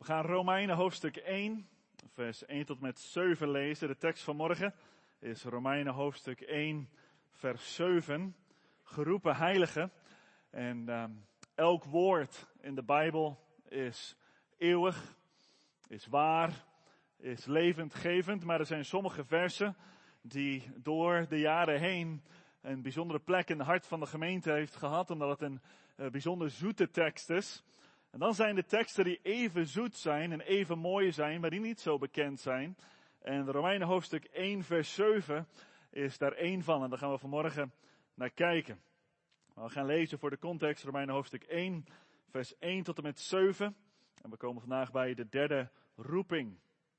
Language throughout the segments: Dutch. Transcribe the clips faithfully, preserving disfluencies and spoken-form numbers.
We gaan Romeinen hoofdstuk één, vers één tot met zeven lezen. De tekst van morgen is Romeinen hoofdstuk één, vers zeven. Geroepen heiligen. En uh, elk woord in de Bijbel is eeuwig, is waar, is levendgevend. Maar er zijn sommige versen die door de jaren heen een bijzondere plek in het hart van de gemeente heeft gehad. Omdat het een uh, bijzonder zoete tekst is. En dan zijn de teksten die even zoet zijn en even mooi zijn, maar die niet zo bekend zijn. En Romeinen hoofdstuk één vers zeven is daar één van. En daar gaan we vanmorgen naar kijken. We gaan lezen voor de context Romeinen hoofdstuk één vers één tot en met zeven. En we komen vandaag bij de derde roeping.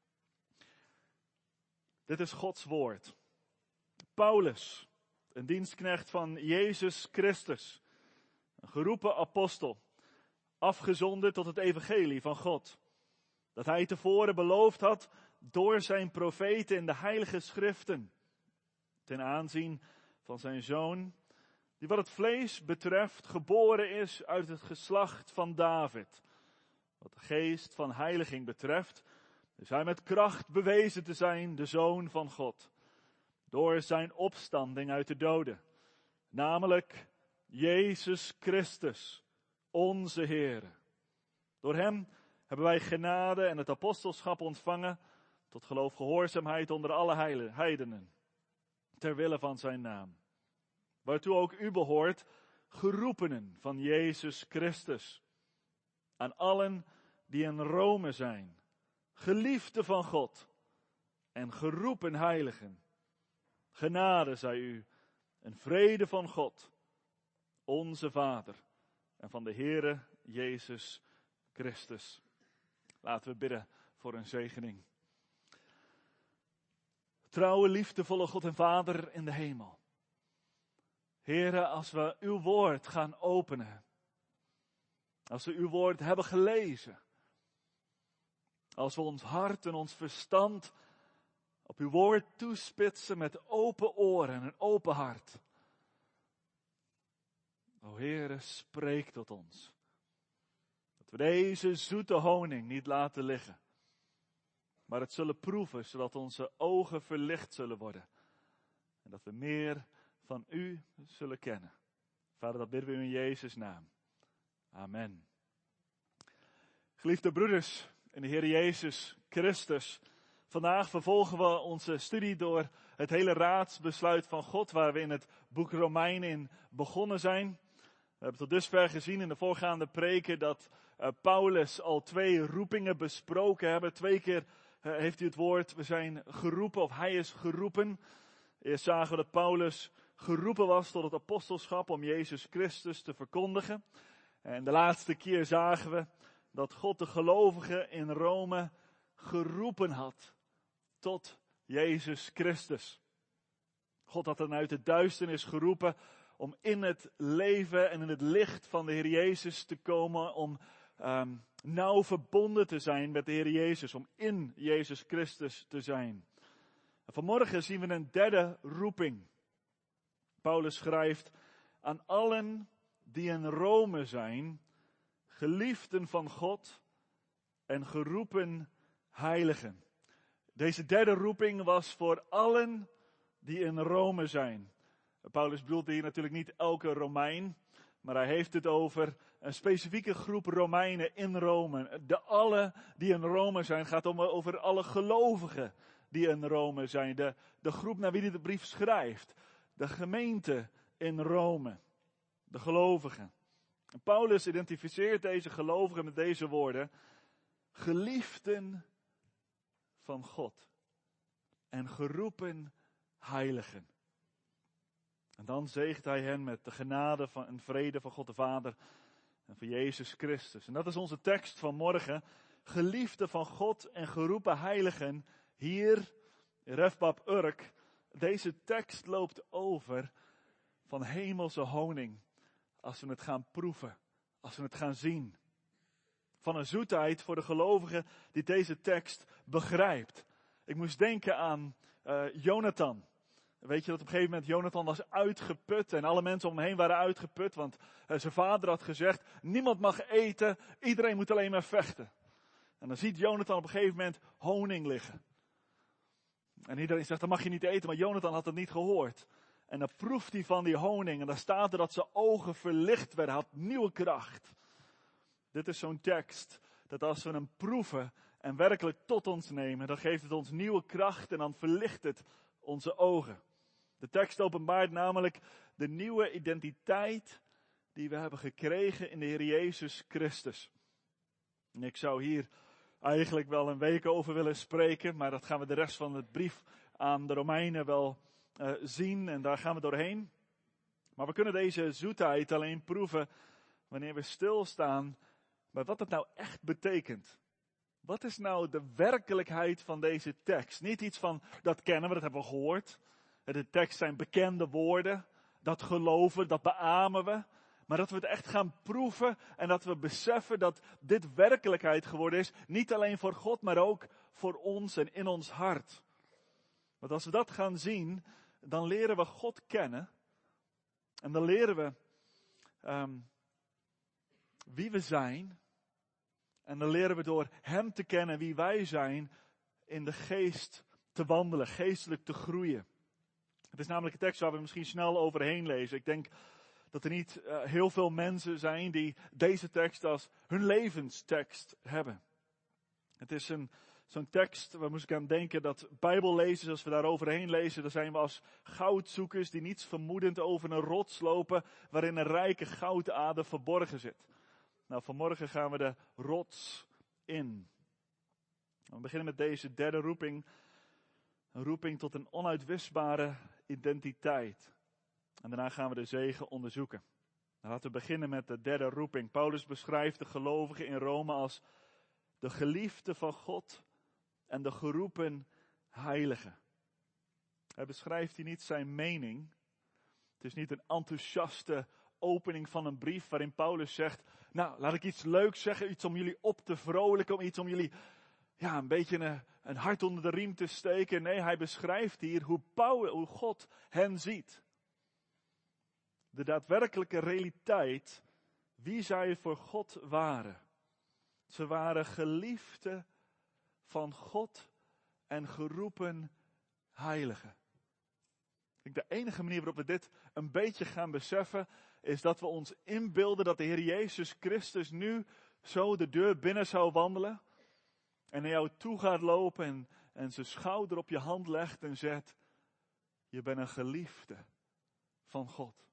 Dit is Gods woord. Paulus, een dienstknecht van Jezus Christus, een geroepen apostel. Afgezonden tot het evangelie van God. Dat hij tevoren beloofd had door zijn profeten in de heilige schriften. Ten aanzien van zijn zoon, die wat het vlees betreft geboren is uit het geslacht van David. Wat de geest van heiliging betreft, is hij met kracht bewezen te zijn de zoon van God. Door zijn opstanding uit de doden. Namelijk Jezus Christus. Onze Heere. Door hem hebben wij genade en het apostelschap ontvangen tot geloofgehoorzaamheid onder alle heidenen, ter wille van zijn naam. Waartoe ook u behoort, geroepenen van Jezus Christus. Aan allen die in Rome zijn, geliefden van God en geroepen heiligen. Genade zij u en vrede van God, onze Vader. En van de Heere Jezus Christus. Laten we bidden voor een zegening. Trouwe, liefdevolle God en Vader in de hemel. Heere, als we uw woord gaan openen. Als we uw woord hebben gelezen. Als we ons hart en ons verstand op uw woord toespitsen met open oren en een open hart. O Heere, spreek tot ons. Dat we deze zoete honing niet laten liggen. Maar het zullen proeven, zodat onze ogen verlicht zullen worden. En dat we meer van u zullen kennen. Vader, dat bidden we u in Jezus' naam. Amen. Geliefde broeders in de Heer Jezus Christus. Vandaag vervolgen we onze studie door het hele raadsbesluit van God, waar we in het boek Romeinen in begonnen zijn. We hebben tot dusver gezien in de voorgaande preken dat uh, Paulus al twee roepingen besproken hebben. Twee keer uh, heeft hij het woord, we zijn geroepen of hij is geroepen. Eerst zagen we dat Paulus geroepen was tot het apostelschap om Jezus Christus te verkondigen. En de laatste keer zagen we dat God de gelovigen in Rome geroepen had tot Jezus Christus. God had hen uit de duisternis geroepen om in het leven en in het licht van de Heer Jezus te komen, om um, nauw verbonden te zijn met de Heer Jezus, om in Jezus Christus te zijn. En vanmorgen zien we een derde roeping. Paulus schrijft aan allen die in Rome zijn, geliefden van God en geroepen heiligen. Deze derde roeping was voor allen die in Rome zijn. Paulus bedoelt hier natuurlijk niet elke Romein, maar hij heeft het over een specifieke groep Romeinen in Rome. De alle die in Rome zijn, gaat om over alle gelovigen die in Rome zijn. De, de groep naar wie hij de brief schrijft. De gemeente in Rome. De gelovigen. En Paulus identificeert deze gelovigen met deze woorden. Geliefden van God. En geroepen heiligen. En dan zegent hij hen met de genade van en vrede van God de Vader en van Jezus Christus. En dat is onze tekst van morgen. Geliefden van God en geroepen heiligen. Hier, Refbab Urk. Deze tekst loopt over van hemelse honing. Als we het gaan proeven. Als we het gaan zien. Van een zoetheid voor de gelovige die deze tekst begrijpt. Ik moest denken aan uh, Jonathan. Weet je dat op een gegeven moment Jonathan was uitgeput en alle mensen om hem heen waren uitgeput. Want uh, zijn vader had gezegd, niemand mag eten, iedereen moet alleen maar vechten. En dan ziet Jonathan op een gegeven moment honing liggen. En iedereen zegt, dat mag je niet eten, maar Jonathan had het niet gehoord. En dan proeft hij van die honing en dan staat er dat zijn ogen verlicht werden, had nieuwe kracht. Dit is zo'n tekst, dat als we hem proeven en werkelijk tot ons nemen, dan geeft het ons nieuwe kracht en dan verlicht het onze ogen. De tekst openbaart namelijk de nieuwe identiteit die we hebben gekregen in de Heer Jezus Christus. En ik zou hier eigenlijk wel een week over willen spreken, maar dat gaan we de rest van het brief aan de Romeinen wel uh, zien en daar gaan we doorheen. Maar we kunnen deze zoetheid alleen proeven wanneer we stilstaan bij wat het nou echt betekent. Wat is nou de werkelijkheid van deze tekst? Niet iets van, dat kennen we, dat hebben we gehoord. De tekst zijn bekende woorden, dat geloven, dat beamen we. Maar dat we het echt gaan proeven en dat we beseffen dat dit werkelijkheid geworden is. Niet alleen voor God, maar ook voor ons en in ons hart. Want als we dat gaan zien, dan leren we God kennen. En dan leren we um, wie we zijn. En dan leren we door Hem te kennen wie wij zijn, in de geest te wandelen, geestelijk te groeien. Het is namelijk een tekst waar we misschien snel overheen lezen. Ik denk dat er niet uh, heel veel mensen zijn die deze tekst als hun levenstekst hebben. Het is een, zo'n tekst, waar moest ik aan denken, dat bijbellezers, als we daar overheen lezen, dan zijn we als goudzoekers die niets vermoedend over een rots lopen, waarin een rijke goudader verborgen zit. Nou, vanmorgen gaan we de rots in. We beginnen met deze derde roeping. Een roeping tot een onuitwisbare identiteit. En daarna gaan we de zegen onderzoeken. Dan laten we beginnen met de derde roeping. Paulus beschrijft de gelovigen in Rome als de geliefde van God en de geroepen heiligen. Hij beschrijft hier niet zijn mening. Het is niet een enthousiaste opening van een brief waarin Paulus zegt, nou, laat ik iets leuks zeggen, iets om jullie op te vrolijken, om iets om jullie, ja, een beetje een, een hart onder de riem te steken. Nee, hij beschrijft hier hoe, Paulus, hoe God hen ziet. De daadwerkelijke realiteit, wie zij voor God waren. Ze waren geliefden van God en geroepen heiligen. Ik denk de enige manier waarop we dit een beetje gaan beseffen, is dat we ons inbeelden dat de Heer Jezus Christus nu zo de deur binnen zou wandelen. En naar jou toe gaat lopen en, en zijn schouder op je hand legt en zegt, je bent een geliefde van God.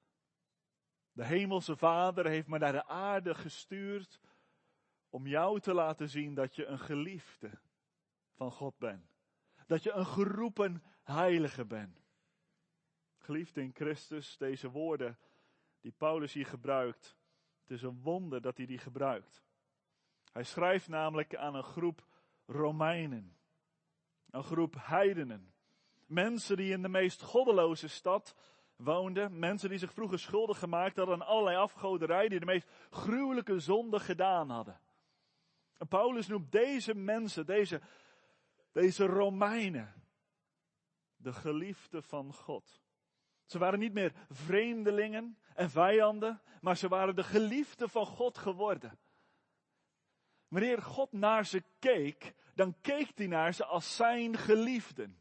De hemelse Vader heeft me naar de aarde gestuurd om jou te laten zien dat je een geliefde van God bent. Dat je een geroepen heilige bent. Geliefde in Christus, deze woorden die Paulus hier gebruikt, het is een wonder dat hij die gebruikt. Hij schrijft namelijk aan een groep Romeinen, een groep heidenen. Mensen die in de meest goddeloze stad woonden, mensen die zich vroeger schuldig gemaakt hadden aan allerlei afgoderij, die de meest gruwelijke zonden gedaan hadden. En Paulus noemt deze mensen, deze, deze Romeinen, de geliefden van God. Ze waren niet meer vreemdelingen en vijanden, maar ze waren de geliefden van God geworden. Wanneer God naar ze keek, dan keek hij naar ze als zijn geliefden.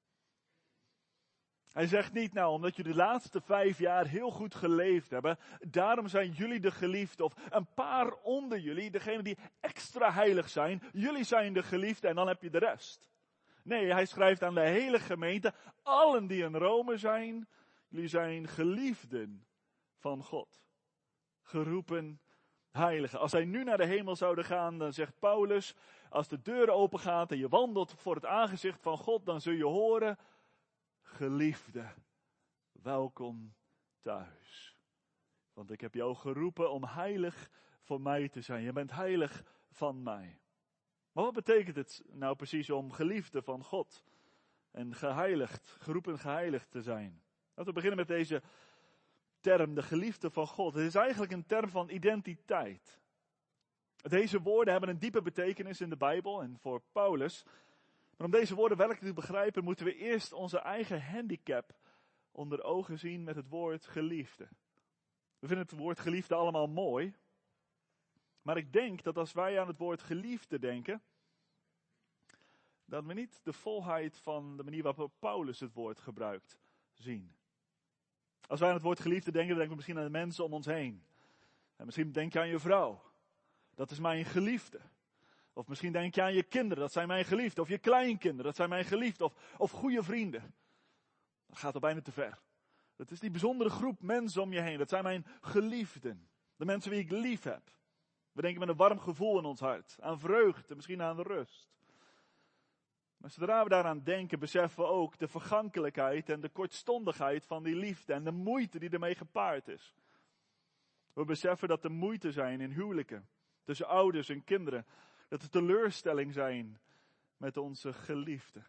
Hij zegt niet, nou, omdat jullie de laatste vijf jaar heel goed geleefd hebben, daarom zijn jullie de geliefden. Of een paar onder jullie, degene die extra heilig zijn, jullie zijn de geliefden en dan heb je de rest. Nee, hij schrijft aan de hele gemeente, allen die in Rome zijn, jullie zijn geliefden van God. Geroepen heiligen. Als zij nu naar de hemel zouden gaan, dan zegt Paulus, als de deur open gaat en je wandelt voor het aangezicht van God, dan zul je horen, geliefde, welkom thuis. Want ik heb jou geroepen om heilig voor mij te zijn. Je bent heilig van mij. Maar wat betekent het nou precies om geliefde van God en geheiligd, geroepen geheiligd te zijn? Laten we beginnen met deze term, de geliefde van God. Het is eigenlijk een term van identiteit. Deze woorden hebben een diepe betekenis in de Bijbel en voor Paulus. Maar om deze woorden werkelijk te begrijpen, moeten we eerst onze eigen handicap onder ogen zien met het woord geliefde. We vinden het woord geliefde allemaal mooi. Maar ik denk dat als wij aan het woord geliefde denken, dat we niet de volheid van de manier waarop Paulus het woord gebruikt zien. Als wij aan het woord geliefde denken, dan denken we misschien aan de mensen om ons heen. En misschien denk je aan je vrouw. Dat is mijn geliefde. Of misschien denk je aan je kinderen, dat zijn mijn geliefden. Of je kleinkinderen, dat zijn mijn geliefden. Of, of goede vrienden. Dat gaat al bijna te ver. Dat is die bijzondere groep mensen om je heen. Dat zijn mijn geliefden. De mensen die ik lief heb. We denken met een warm gevoel in ons hart. Aan vreugde, misschien aan rust. Maar zodra we daaraan denken, beseffen we ook de vergankelijkheid en de kortstondigheid van die liefde. En de moeite die ermee gepaard is. We beseffen dat er moeite zijn in huwelijken. Tussen ouders en kinderen. Dat er teleurstelling zijn met onze geliefden.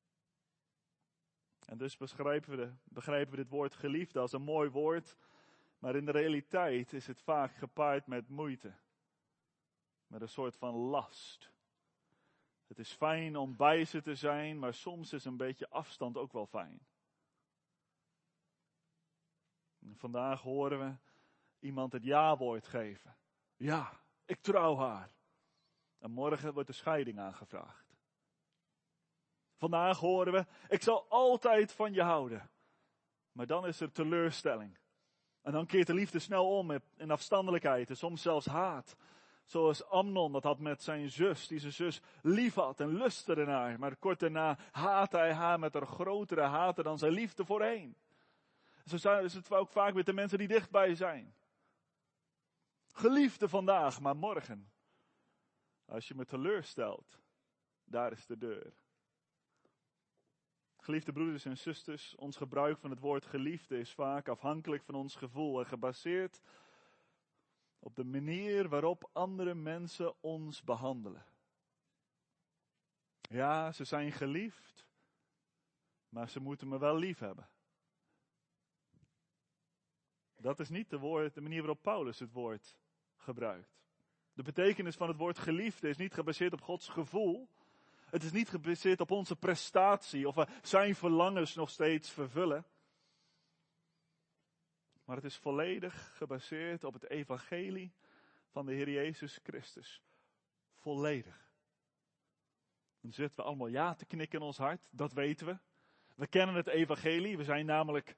En dus begrijpen we, begrijpen we dit woord geliefde als een mooi woord. Maar in de realiteit is het vaak gepaard met moeite. Met een soort van last. Het is fijn om bij ze te zijn, maar soms is een beetje afstand ook wel fijn. En vandaag horen we iemand het ja-woord geven. Ja, ik trouw haar. En morgen wordt de scheiding aangevraagd. Vandaag horen we, ik zal altijd van je houden. Maar dan is er teleurstelling. En dan keert de liefde snel om in afstandelijkheid en soms zelfs haat. Zoals Amnon dat had met zijn zus, die zijn zus lief had en lustte ernaar. Maar kort daarna haatte hij haar met een grotere haat dan zijn liefde voorheen. Zo is het ook vaak met de mensen die dichtbij zijn. Geliefde vandaag, maar morgen. Als je me teleurstelt, daar is de deur. Geliefde broeders en zusters, ons gebruik van het woord geliefde is vaak afhankelijk van ons gevoel en gebaseerd op de manier waarop andere mensen ons behandelen. Ja, ze zijn geliefd, maar ze moeten me wel lief hebben. Dat is niet de, woord, de manier waarop Paulus het woord gebruikt. De betekenis van het woord geliefde is niet gebaseerd op Gods gevoel. Het is niet gebaseerd op onze prestatie of we zijn verlangens nog steeds vervullen. Maar het is volledig gebaseerd op het evangelie van de Heer Jezus Christus. Volledig. Dan zitten we allemaal ja te knikken in ons hart, dat weten we. We kennen het evangelie, we zijn namelijk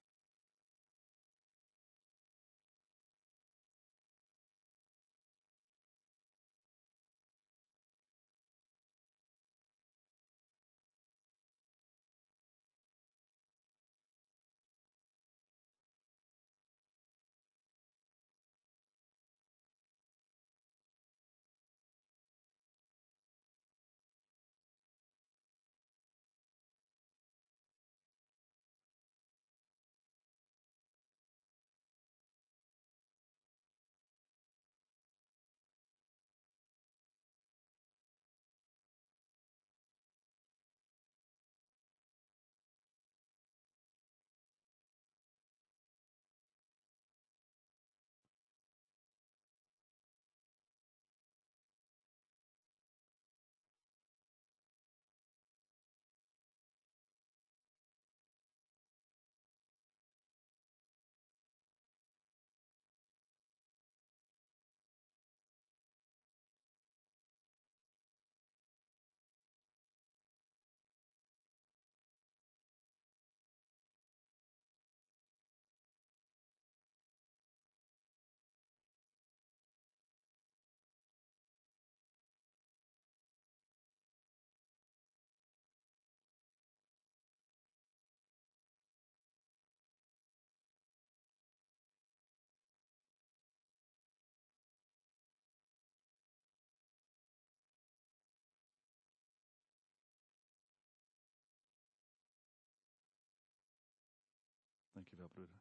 Dankjewel, broeder.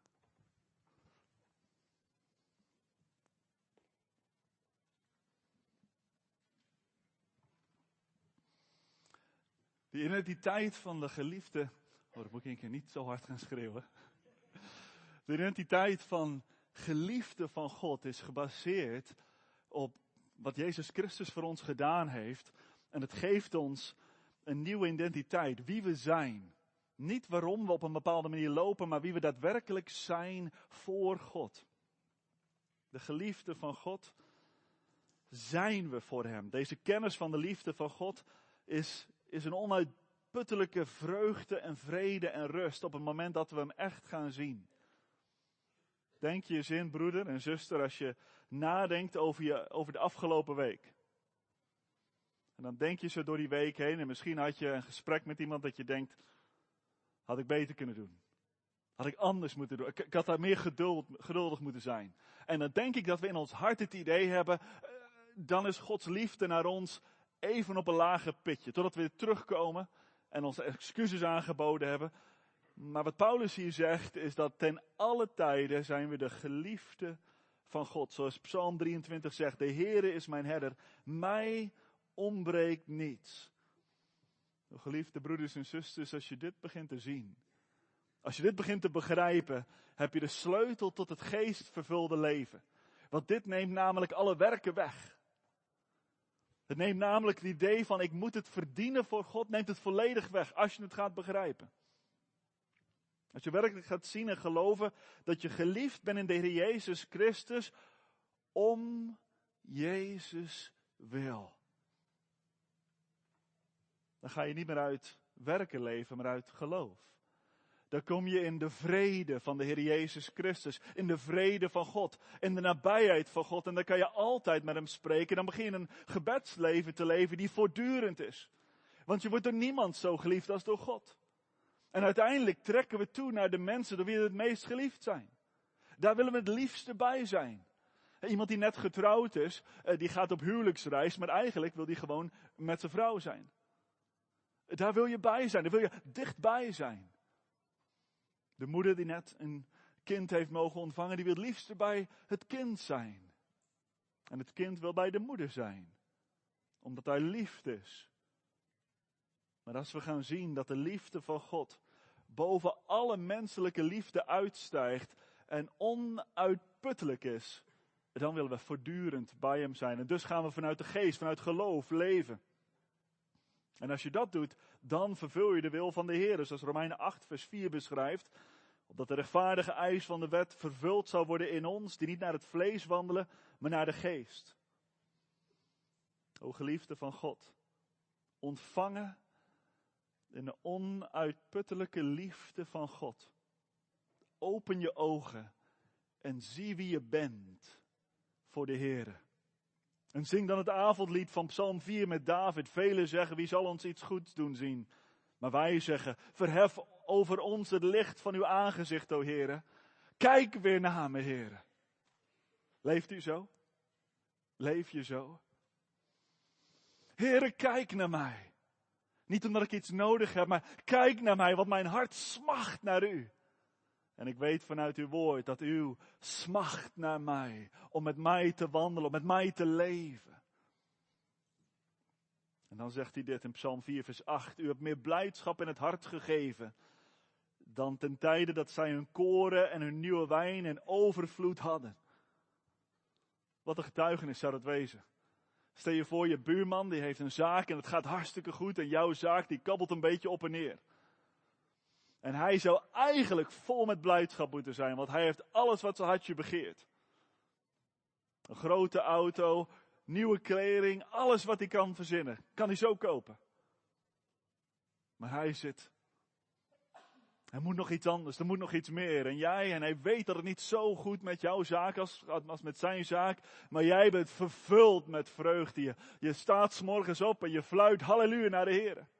De identiteit van de geliefde. Oh, dat moet ik een keer niet zo hard gaan schreeuwen. De identiteit van geliefde van God is gebaseerd op wat Jezus Christus voor ons gedaan heeft. En het geeft ons een nieuwe identiteit, wie we zijn. Niet waarom we op een bepaalde manier lopen, maar wie we daadwerkelijk zijn voor God. De geliefde van God zijn we voor hem. Deze kennis van de liefde van God is, is een onuitputtelijke vreugde en vrede en rust op het moment dat we hem echt gaan zien. Denk je eens in, broeder en zuster, als je nadenkt over, je, over de afgelopen week. En dan denk je zo door die week heen en misschien had je een gesprek met iemand dat je denkt, had ik beter kunnen doen. Had ik anders moeten doen. Ik, ik had daar meer geduld, geduldig moeten zijn. En dan denk ik dat we in ons hart het idee hebben, uh, dan is Gods liefde naar ons even op een lager pitje. Totdat we weer terugkomen en onze excuses aangeboden hebben. Maar wat Paulus hier zegt is dat ten alle tijden zijn we de geliefde van God. Zoals Psalm drieëntwintig zegt, de Heere is mijn herder, mij ontbreekt niets. Geliefde broeders en zusters, als je dit begint te zien, als je dit begint te begrijpen, heb je de sleutel tot het geestvervulde leven. Want dit neemt namelijk alle werken weg. Het neemt namelijk het idee van ik moet het verdienen voor God, neemt het volledig weg als je het gaat begrijpen. Als je werkelijk gaat zien en geloven dat je geliefd bent in de Heer Jezus Christus om Jezus wil. Dan ga je niet meer uit werken leven, maar uit geloof. Dan kom je in de vrede van de Heer Jezus Christus. In de vrede van God. In de nabijheid van God. En dan kan je altijd met hem spreken. Dan begin je een gebedsleven te leven die voortdurend is. Want je wordt door niemand zo geliefd als door God. En uiteindelijk trekken we toe naar de mensen door wie we het meest geliefd zijn. Daar willen we het liefste bij zijn. Iemand die net getrouwd is, die gaat op huwelijksreis, maar eigenlijk wil die gewoon met zijn vrouw zijn. Daar wil je bij zijn, daar wil je dichtbij zijn. De moeder die net een kind heeft mogen ontvangen, die wil het liefst bij het kind zijn. En het kind wil bij de moeder zijn. Omdat hij lief is. Maar als we gaan zien dat de liefde van God boven alle menselijke liefde uitstijgt en onuitputtelijk is, dan willen we voortdurend bij hem zijn. En dus gaan we vanuit de geest, vanuit geloof leven. En als je dat doet, dan vervul je de wil van de Heer. Zoals Romeinen acht vers vier beschrijft. Opdat de rechtvaardige eis van de wet vervuld zou worden in ons, die niet naar het vlees wandelen, maar naar de geest. O geliefde van God, ontvangen in de onuitputtelijke liefde van God. Open je ogen en zie wie je bent voor de Heer. En zing dan het avondlied van Psalm vier met David. Velen zeggen, wie zal ons iets goeds doen zien? Maar wij zeggen, verhef over ons het licht van uw aangezicht, o Heere. Kijk weer naar me, Heere. Leeft u zo? Leef je zo? Heere, kijk naar mij. Niet omdat ik iets nodig heb, maar kijk naar mij, want mijn hart smacht naar u. En ik weet vanuit uw woord dat u smacht naar mij, om met mij te wandelen, om met mij te leven. En dan zegt hij dit in Psalm vier vers acht, u hebt meer blijdschap in het hart gegeven, dan ten tijde dat zij hun koren en hun nieuwe wijn in overvloed hadden. Wat een getuigenis zou dat wezen. Stel je voor, je buurman die heeft een zaak en het gaat hartstikke goed en jouw zaak die kabbelt een beetje op en neer. En hij zou eigenlijk vol met blijdschap moeten zijn, want hij heeft alles wat zijn hartje begeert. Een grote auto, nieuwe kleding, alles wat hij kan verzinnen, kan hij zo kopen. Maar hij zit, er moet nog iets anders, er moet nog iets meer. En jij, en hij weet dat het niet zo goed met jouw zaak als, als met zijn zaak, maar jij bent vervuld met vreugde. Je, je staat 's morgens op en je fluit halleluja naar de Heer.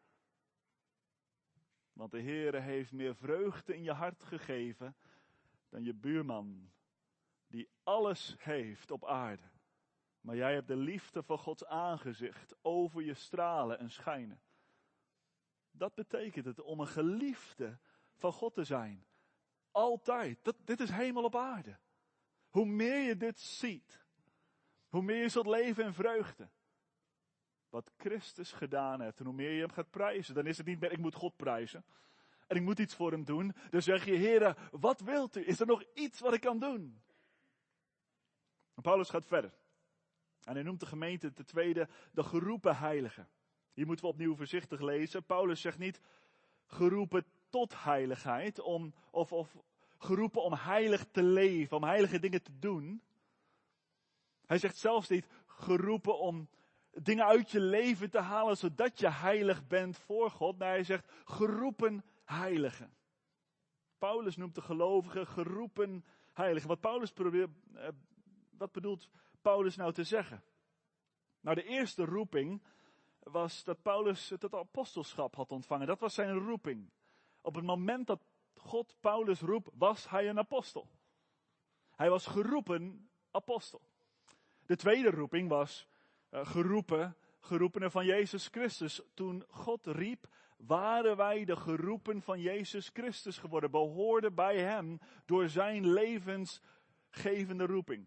Want de Heere heeft meer vreugde in je hart gegeven dan je buurman, die alles heeft op aarde. Maar jij hebt de liefde van Gods aangezicht over je stralen en schijnen. Dat betekent het om een geliefde van God te zijn. Altijd. Dat, dit is hemel op aarde. Hoe meer je dit ziet, hoe meer je zult leven in vreugde. Wat Christus gedaan heeft en hoe meer je hem gaat prijzen. Dan is het niet meer, ik moet God prijzen. En ik moet iets voor hem doen. Dan zeg je, Heere, wat wilt u? Is er nog iets wat ik kan doen? En Paulus gaat verder. En hij noemt de gemeente ten tweede de geroepen heiligen. Hier moeten we opnieuw voorzichtig lezen. Paulus zegt niet geroepen tot heiligheid. Om, of, of geroepen om heilig te leven. Om heilige dingen te doen. Hij zegt zelfs niet geroepen om dingen uit je leven te halen, zodat je heilig bent voor God. Nee, hij zegt geroepen heiligen. Paulus noemt de gelovigen geroepen heiligen. Wat Paulus probeert, eh, wat bedoelt Paulus nou te zeggen? Nou, de eerste roeping was dat Paulus het apostelschap had ontvangen. Dat was zijn roeping. Op het moment dat God Paulus roept, was hij een apostel. Hij was geroepen apostel. De tweede roeping was uh, geroepen, geroepenen van Jezus Christus. Toen God riep, waren wij de geroepen van Jezus Christus geworden. Behoorden bij hem door zijn levensgevende roeping.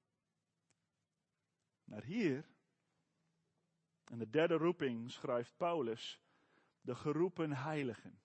Maar hier, in de derde roeping, schrijft Paulus, de geroepen heiligen.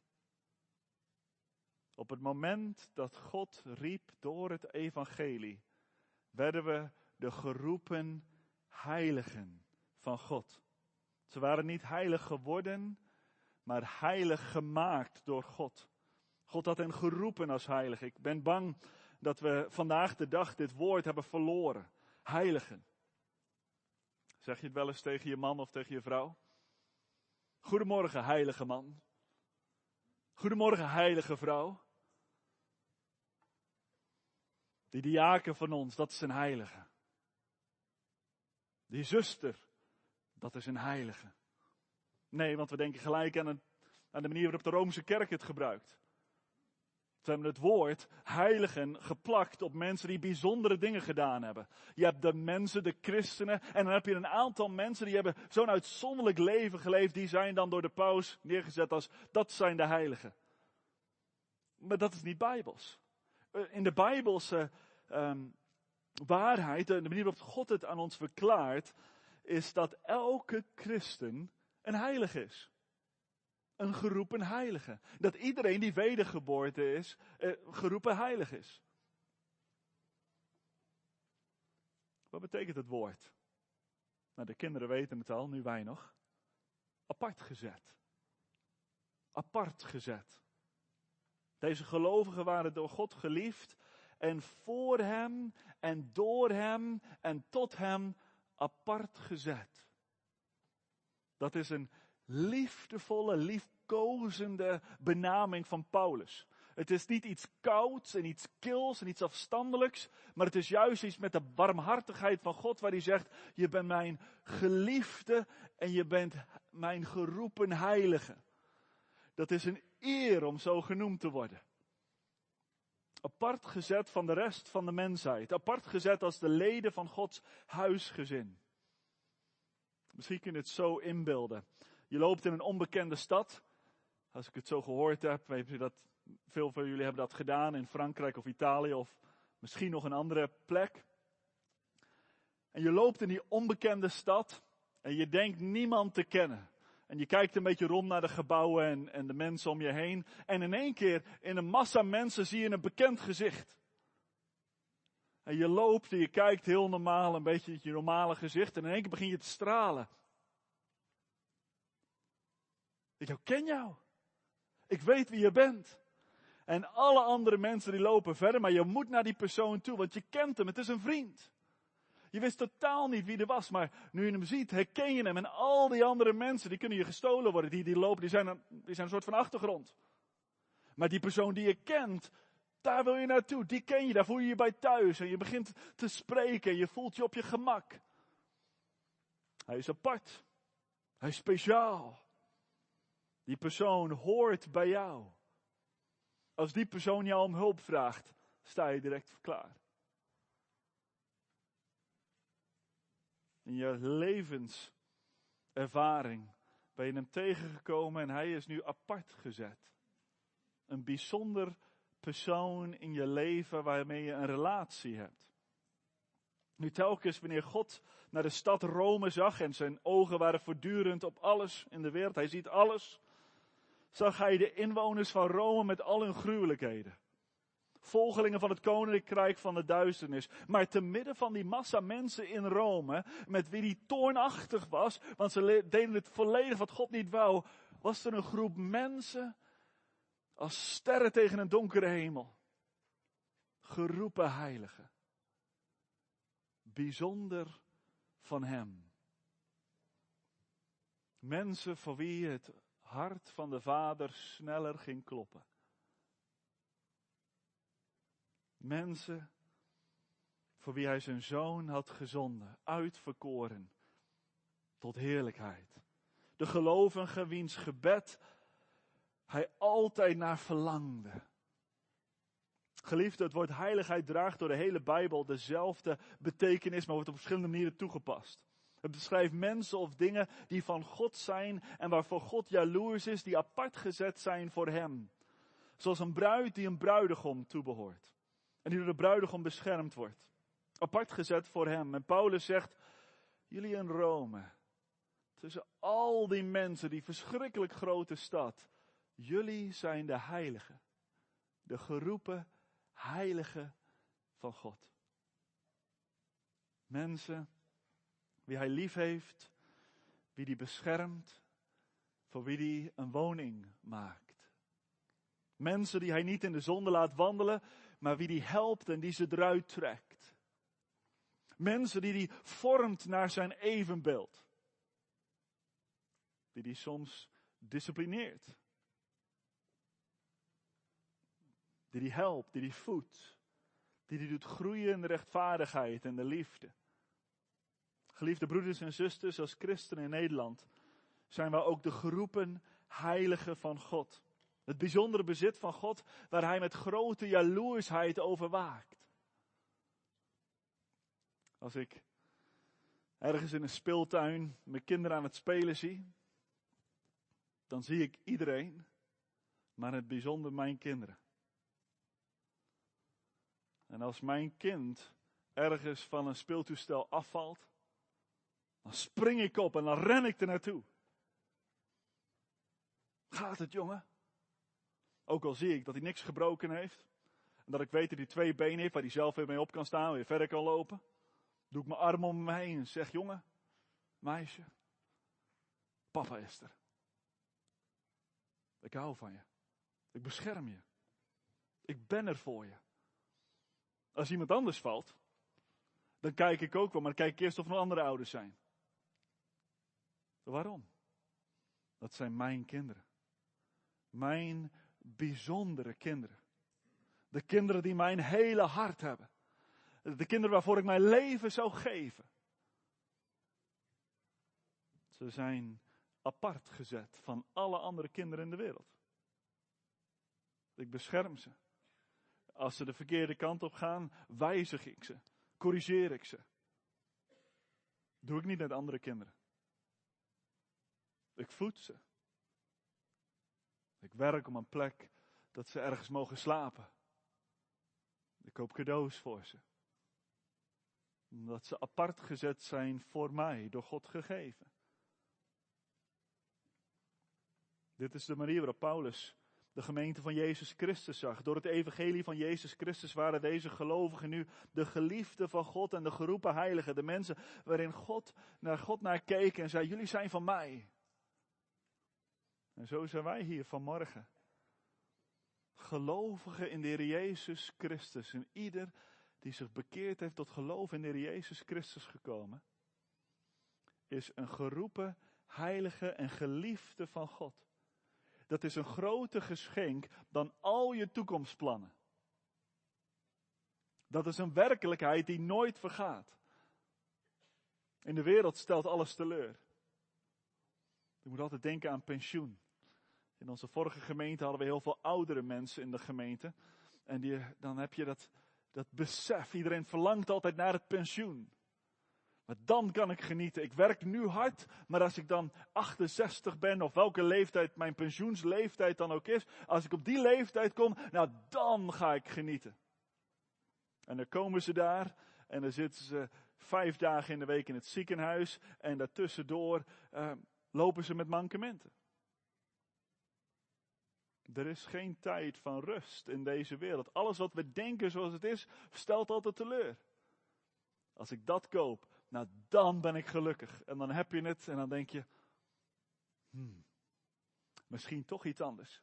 Op het moment dat God riep door het evangelie, werden we de geroepen heiligen van God. Ze waren niet heilig geworden, maar heilig gemaakt door God. God had hen geroepen als heilig. Ik ben bang dat we vandaag de dag dit woord hebben verloren. Heiligen. Zeg je het wel eens tegen je man of tegen je vrouw? Goedemorgen, heilige man. Goedemorgen, heilige vrouw. Die diaken van ons, dat is een heilige. Die zuster, dat is een heilige. Nee, want we denken gelijk aan, een, aan de manier waarop de Romeinse kerk het gebruikt. Ze hebben het woord heiligen geplakt op mensen die bijzondere dingen gedaan hebben. Je hebt de mensen, de christenen, en dan heb je een aantal mensen die hebben zo'n uitzonderlijk leven geleefd. Die zijn dan door de paus neergezet als, dat zijn de heiligen. Maar dat is niet bijbels. In de bijbelse um, waarheid, de manier waarop God het aan ons verklaart, is dat elke christen een heilige is. Een geroepen heilige. Dat iedereen die wedergeboorte is, eh, geroepen heilig is. Wat betekent het woord? Nou, de kinderen weten het al, nu wij nog. Apart gezet. Apart gezet. Deze gelovigen waren door God geliefd en voor hem en door hem en tot hem apart gezet. Dat is een liefdevolle, liefkozende benaming van Paulus. Het is niet iets kouds en iets kils en iets afstandelijks, maar het is juist iets met de barmhartigheid van God waar hij zegt, je bent mijn geliefde en je bent mijn geroepen heilige. Dat is een eer om zo genoemd te worden. Apart gezet van de rest van de mensheid. Apart gezet als de leden van Gods huisgezin. Misschien kun je het zo inbeelden. Je loopt in een onbekende stad. Als ik het zo gehoord heb, weet je dat veel van jullie hebben dat gedaan in Frankrijk of Italië of misschien nog een andere plek. En je loopt in die onbekende stad en je denkt niemand te kennen. En je kijkt een beetje rond naar de gebouwen en, en de mensen om je heen. En in één keer, in een massa mensen, zie je een bekend gezicht. En je loopt en je kijkt heel normaal, een beetje je normale gezicht. En in één keer begin je te stralen. Ik ken jou. Ik weet wie je bent. En alle andere mensen die lopen verder, maar je moet naar die persoon toe, want je kent hem, het is een vriend. Je wist totaal niet wie er was, maar nu je hem ziet, herken je hem. En al die andere mensen, die kunnen je gestolen worden. Die, die lopen, die zijn, een, die zijn een soort van achtergrond. Maar die persoon die je kent, daar wil je naartoe. Die ken je, daar voel je je bij thuis. En je begint te spreken en je voelt je op je gemak. Hij is apart. Hij is speciaal. Die persoon hoort bij jou. Als die persoon jou om hulp vraagt, sta je direct klaar. In je levenservaring ben je hem tegengekomen en hij is nu apart gezet. Een bijzonder persoon in je leven waarmee je een relatie hebt. Nu telkens wanneer God naar de stad Rome zag en zijn ogen waren voortdurend op alles in de wereld, hij ziet alles, zag hij de inwoners van Rome met al hun gruwelijkheden. Volgelingen van het koninkrijk van de duisternis. Maar te midden van die massa mensen in Rome, met wie die toornachtig was, want ze deden het volledig wat God niet wou, was er een groep mensen als sterren tegen een donkere hemel. Geroepen heiligen. Bijzonder van hem. Mensen voor wie het hart van de Vader sneller ging kloppen. Mensen voor wie hij zijn zoon had gezonden, uitverkoren tot heerlijkheid. De gelovigen wiens gebed hij altijd naar verlangde. Geliefde, het woord heiligheid draagt door de hele Bijbel dezelfde betekenis, maar wordt op verschillende manieren toegepast. Het beschrijft mensen of dingen die van God zijn en waarvoor God jaloers is, die apart gezet zijn voor hem. Zoals een bruid die een bruidegom toebehoort. En die door de bruidegom beschermd wordt. Apart gezet voor hem. En Paulus zegt, jullie in Rome, tussen al die mensen, die verschrikkelijk grote stad, jullie zijn de heiligen. De geroepen heiligen van God. Mensen wie hij lief heeft, wie hij beschermt, voor wie hij een woning maakt. Mensen die hij niet in de zonde laat wandelen, maar wie hij helpt en die ze eruit trekt. Mensen die hij vormt naar zijn evenbeeld. Die hij soms disciplineert. Die hij helpt, die hij voedt. Die hij doet groeien in de rechtvaardigheid en de liefde. Geliefde broeders en zusters, als christenen in Nederland zijn wij ook de geroepen heiligen van God. Het bijzondere bezit van God waar hij met grote jaloersheid over waakt. Als ik ergens in een speeltuin mijn kinderen aan het spelen zie, dan zie ik iedereen, maar in het bijzonder mijn kinderen. En als mijn kind ergens van een speeltoestel afvalt, dan spring ik op en dan ren ik er naartoe. Gaat het, jongen? Ook al zie ik dat hij niks gebroken heeft. En dat ik weet dat hij twee benen heeft waar hij zelf weer mee op kan staan, weer verder kan lopen. Doe ik mijn arm om hem heen en zeg, jongen, meisje, papa is er. Ik hou van je. Ik bescherm je. Ik ben er voor je. Als iemand anders valt, dan kijk ik ook wel, maar dan kijk ik eerst of er nog andere ouders zijn. Waarom? Dat zijn mijn kinderen. Mijn bijzondere kinderen. De kinderen die mijn hele hart hebben. De kinderen waarvoor ik mijn leven zou geven. Ze zijn apart gezet van alle andere kinderen in de wereld. Ik bescherm ze. Als ze de verkeerde kant op gaan, wijzig ik ze. Corrigeer ik ze. Doe ik niet met andere kinderen. Ik voed ze. Ik werk om een plek dat ze ergens mogen slapen. Ik koop cadeaus voor ze. Omdat ze apart gezet zijn voor mij, door God gegeven. Dit is de manier waarop Paulus de gemeente van Jezus Christus zag. Door het evangelie van Jezus Christus waren deze gelovigen nu de geliefden van God en de geroepen heiligen. De mensen waarin God naar God naar keek en zei, jullie zijn van mij. En zo zijn wij hier vanmorgen. Gelovigen in de Heer Jezus Christus. En ieder die zich bekeerd heeft tot geloof in de Heer Jezus Christus gekomen, is een geroepen heilige en geliefde van God. Dat is een groter geschenk dan al je toekomstplannen. Dat is een werkelijkheid die nooit vergaat. In de wereld stelt alles teleur. Je moet altijd denken aan pensioen. In onze vorige gemeente hadden we heel veel oudere mensen in de gemeente. En die, dan heb je dat, dat besef. Iedereen verlangt altijd naar het pensioen. Maar dan kan ik genieten. Ik werk nu hard, maar als ik dan achtenzestig ben, of welke leeftijd mijn pensioensleeftijd dan ook is. Als ik op die leeftijd kom, nou dan ga ik genieten. En dan komen ze daar en dan zitten ze vijf dagen in de week in het ziekenhuis. En daartussendoor uh, lopen ze met mankementen. Er is geen tijd van rust in deze wereld. Alles wat we denken zoals het is, stelt altijd teleur. Als ik dat koop, nou dan ben ik gelukkig. En dan heb je het en dan denk je, hmm, misschien toch iets anders.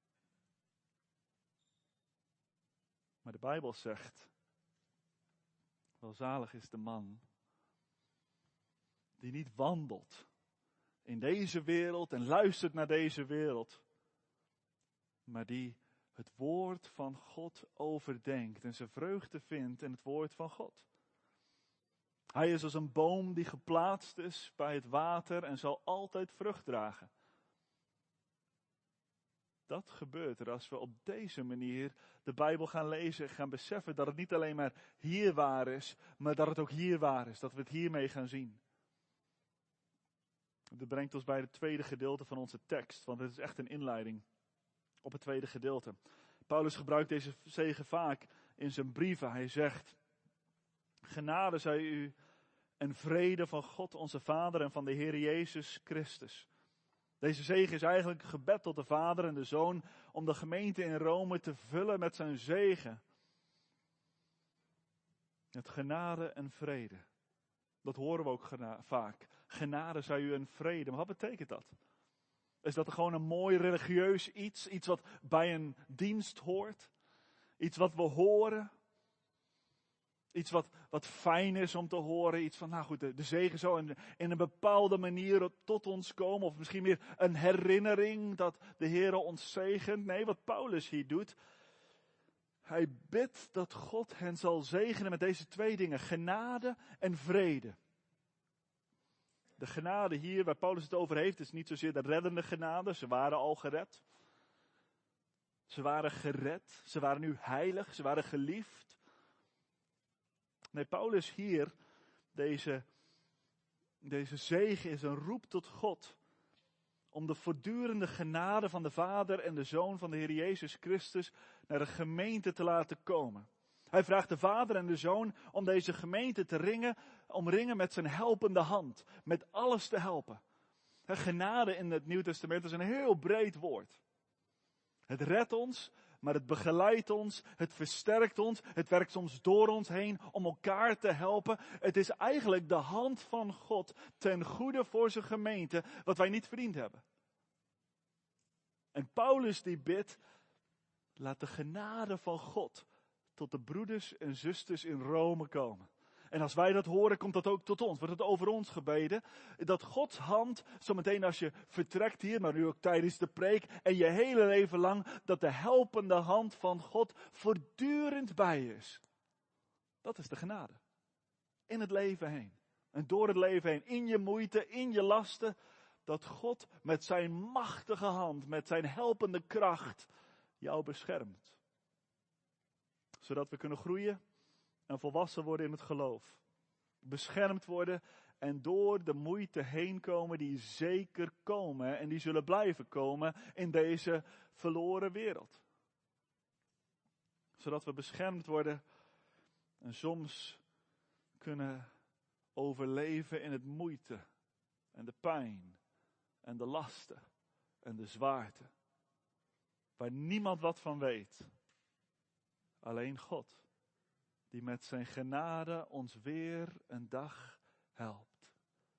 Maar de Bijbel zegt, welzalig is de man Die niet wandelt in deze wereld en luistert naar deze wereld. Maar die het woord van God overdenkt en zijn vreugde vindt in het woord van God. Hij is als een boom die geplaatst is bij het water en zal altijd vrucht dragen. Dat gebeurt er als we op deze manier de Bijbel gaan lezen en gaan beseffen dat het niet alleen maar hier waar is, maar dat het ook hier waar is. Dat we het hiermee gaan zien. Dat brengt ons bij het tweede gedeelte van onze tekst, want het is echt een inleiding op het tweede gedeelte. Paulus gebruikt deze zegen vaak in zijn brieven. Hij zegt, genade zij u en vrede van God onze Vader en van de Heer Jezus Christus. Deze zegen is eigenlijk een gebed tot de Vader en de Zoon om de gemeente in Rome te vullen met zijn zegen. Het genade en vrede. Dat horen we ook gena- vaak. Genade zij u en vrede. Maar wat betekent dat? Is dat gewoon een mooi religieus iets? Iets wat bij een dienst hoort? Iets wat we horen? Iets wat, wat fijn is om te horen. Iets van, nou goed, de, de zegen zou in, in een bepaalde manier tot ons komen. Of misschien meer een herinnering dat de Heer ons zegent. Nee, wat Paulus hier doet. Hij bidt dat God hen zal zegenen met deze twee dingen. Genade en vrede. De genade hier, waar Paulus het over heeft, is niet zozeer de reddende genade. Ze waren al gered. Ze waren gered. Ze waren nu heilig. Ze waren geliefd. Nee, Paulus hier, deze, deze zegen is een roep tot God. Om de voortdurende genade van de Vader en de Zoon van de Heer Jezus Christus naar de gemeente te laten komen. Hij vraagt de Vader en de Zoon om deze gemeente te ringen, omringen met zijn helpende hand. Met alles te helpen. Genade in het Nieuw Testament is een heel breed woord. Het redt ons, maar het begeleidt ons, het versterkt ons, het werkt soms door ons heen om elkaar te helpen. Het is eigenlijk de hand van God ten goede voor zijn gemeente, wat wij niet verdiend hebben. En Paulus die bidt, laat de genade van God tot de broeders en zusters in Rome komen. En als wij dat horen, komt dat ook tot ons. Wordt het over ons gebeden. Dat Gods hand, zometeen als je vertrekt hier, maar nu ook tijdens de preek en je hele leven lang, dat de helpende hand van God voortdurend bij je is. Dat is de genade. In het leven heen. En door het leven heen. In je moeite, in je lasten. Dat God met zijn machtige hand, met zijn helpende kracht, jou beschermt. Zodat we kunnen groeien en volwassen worden in het geloof. Beschermd worden en door de moeite heen komen die zeker komen en die zullen blijven komen in deze verloren wereld. Zodat we beschermd worden en soms kunnen overleven in het moeite en de pijn en de lasten en de zwaarte. Waar niemand wat van weet. Alleen God. Die met zijn genade ons weer een dag helpt.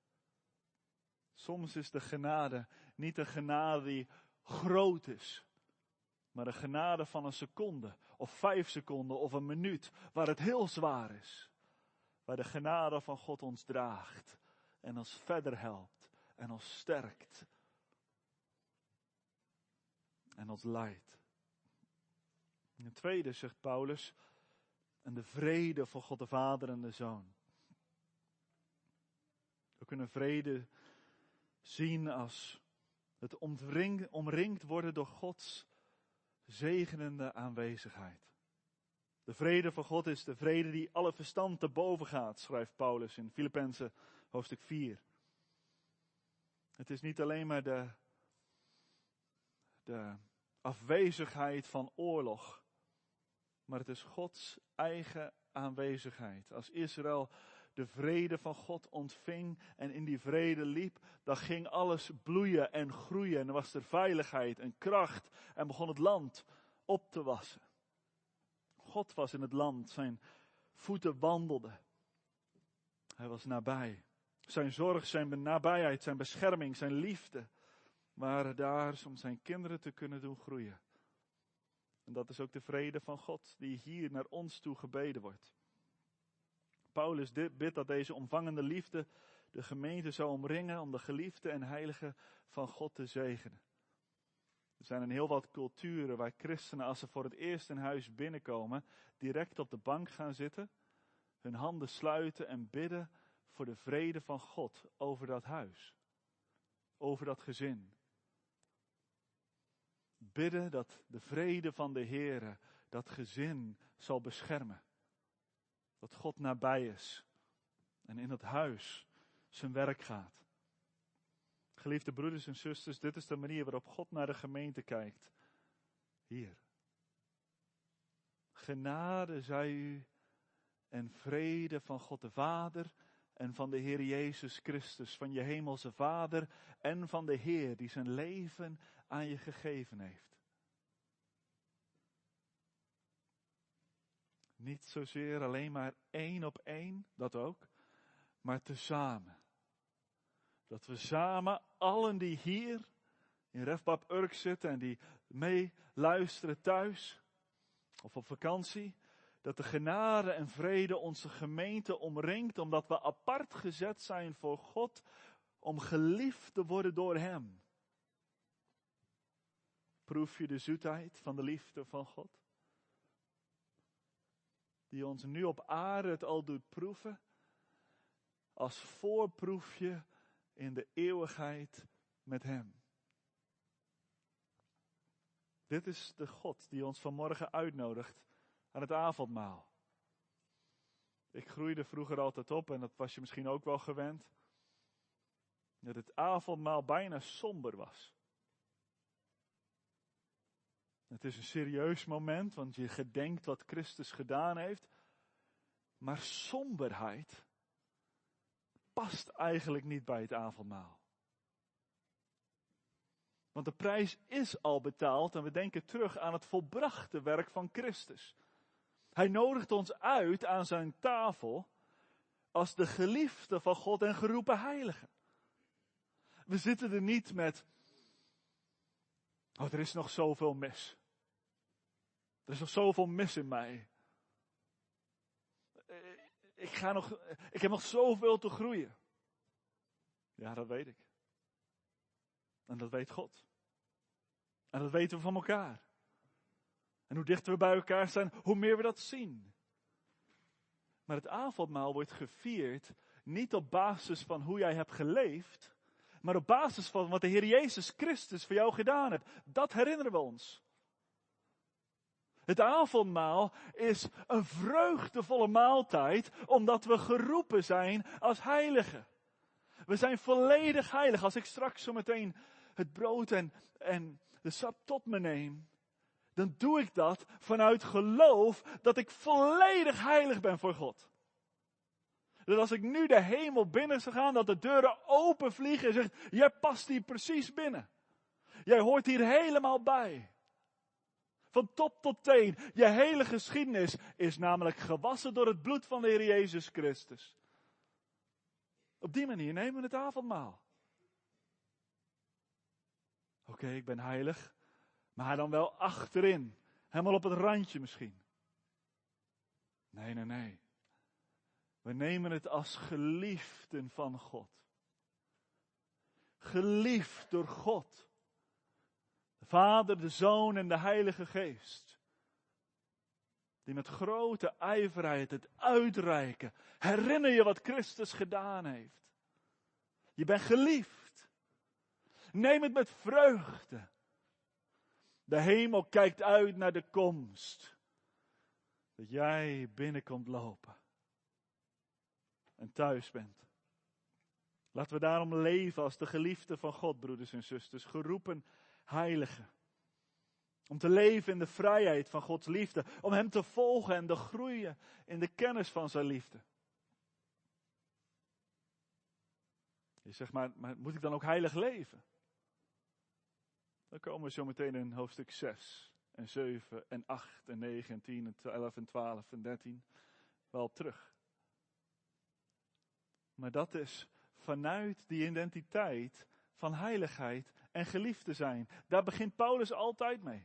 Soms is de genade niet een genade die groot is. Maar een genade van een seconde. Of vijf seconden of een minuut. Waar het heel zwaar is. Waar de genade van God ons draagt. En ons verder helpt. En ons sterkt. En ons leidt. En ten tweede zegt Paulus. En de vrede van God de Vader en de Zoon. We kunnen vrede zien als het omringd, omringd worden door Gods zegenende aanwezigheid. De vrede van God is de vrede die alle verstand te boven gaat, schrijft Paulus in Filippenzen hoofdstuk vier. Het is niet alleen maar de, de afwezigheid van oorlog. Maar het is Gods eigen aanwezigheid. Als Israël de vrede van God ontving en in die vrede liep, dan ging alles bloeien en groeien. En er was er veiligheid en kracht en begon het land op te wassen. God was in het land, zijn voeten wandelden. Hij was nabij. Zijn zorg, zijn nabijheid, zijn bescherming, zijn liefde waren daar om zijn kinderen te kunnen doen groeien. En dat is ook de vrede van God die hier naar ons toe gebeden wordt. Paulus bidt dat deze omvangende liefde de gemeente zou omringen om de geliefde en heilige van God te zegenen. Er zijn een heel wat culturen waar christenen, als ze voor het eerst in huis binnenkomen, direct op de bank gaan zitten, hun handen sluiten en bidden voor de vrede van God over dat huis, over dat gezin. Bidden dat de vrede van de Heere dat gezin zal beschermen. Dat God nabij is en in het huis zijn werk gaat. Geliefde broeders en zusters, dit is de manier waarop God naar de gemeente kijkt. Hier. Genade zij u en vrede van God de Vader en van de Heer Jezus Christus, van je hemelse Vader en van de Heer die zijn leven aan je gegeven heeft. Niet zozeer alleen maar één op één, dat ook, maar tezamen. Dat we samen, allen die hier in Refbab Urk zitten en die mee luisteren thuis of op vakantie, dat de genade en vrede onze gemeente omringt, omdat we apart gezet zijn voor God, om geliefd te worden door Hem. Proef je de zoetheid van de liefde van God? Die ons nu op aarde het al doet proeven, als voorproefje in de eeuwigheid met Hem. Dit is de God die ons vanmorgen uitnodigt aan het avondmaal. Ik groeide vroeger altijd op, en dat was je misschien ook wel gewend, dat het avondmaal bijna somber was. Het is een serieus moment, want je gedenkt wat Christus gedaan heeft. Maar somberheid past eigenlijk niet bij het avondmaal. Want de prijs is al betaald en we denken terug aan het volbrachte werk van Christus. Hij nodigt ons uit aan zijn tafel als de geliefde van God en geroepen heiligen. We zitten er niet met, oh, er is nog zoveel mis. Er is nog zoveel mis in mij. Ik, ga nog, ik heb nog zoveel te groeien. Ja, dat weet ik. En dat weet God. En dat weten we van elkaar. En hoe dichter we bij elkaar zijn, hoe meer we dat zien. Maar het avondmaal wordt gevierd niet op basis van hoe jij hebt geleefd, maar op basis van wat de Heer Jezus Christus voor jou gedaan heeft. Dat herinneren we ons. Het avondmaal is een vreugdevolle maaltijd, omdat we geroepen zijn als heiligen. We zijn volledig heilig. Als ik straks zo meteen het brood en, en de sap tot me neem, dan doe ik dat vanuit geloof dat ik volledig heilig ben voor God. Dat als ik nu de hemel binnen zou gaan, dat de deuren open vliegen en zegt, jij past hier precies binnen. Jij hoort hier helemaal bij. Van top tot teen. Je hele geschiedenis is namelijk gewassen door het bloed van de Heer Jezus Christus. Op die manier nemen we het avondmaal. Oké, okay, ik ben heilig, maar dan wel achterin. Helemaal op het randje misschien. Nee, nee, nee. We nemen het als geliefden van God. Geliefd door God. De Vader, de Zoon en de Heilige Geest. Die met grote ijverheid het uitreiken. Herinner je wat Christus gedaan heeft. Je bent geliefd. Neem het met vreugde. De hemel kijkt uit naar de komst. Dat jij binnenkomt lopen. En thuis bent. Laten we daarom leven als de geliefden van God, broeders en zusters. Geroepen heiligen. Om te leven in de vrijheid van Gods liefde. Om Hem te volgen en te groeien in de kennis van zijn liefde. Je zegt, maar, maar moet ik dan ook heilig leven? Dan komen we zo meteen in hoofdstuk zes en zeven en acht en negen en tien en elf en twaalf en dertien wel op terug. Maar dat is vanuit die identiteit van heiligheid en geliefd te zijn. Daar begint Paulus altijd mee.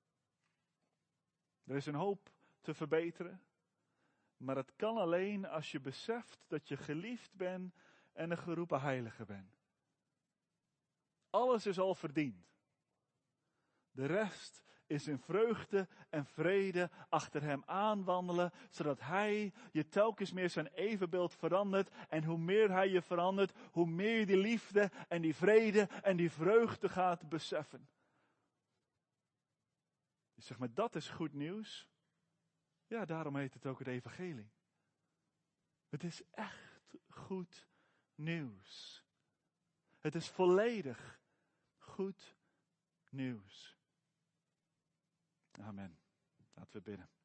Er is een hoop te verbeteren. Maar het kan alleen als je beseft dat je geliefd bent en een geroepen heilige ben. Alles is al verdiend. De rest is in vreugde en vrede achter hem aanwandelen, zodat hij je telkens meer zijn evenbeeld verandert. En hoe meer hij je verandert, hoe meer je die liefde en die vrede en die vreugde gaat beseffen. Je zegt maar, dat is goed nieuws. Ja, daarom heet het ook het evangelie. Het is echt goed nieuws. Het is volledig goed nieuws. Amen. Laten we bidden.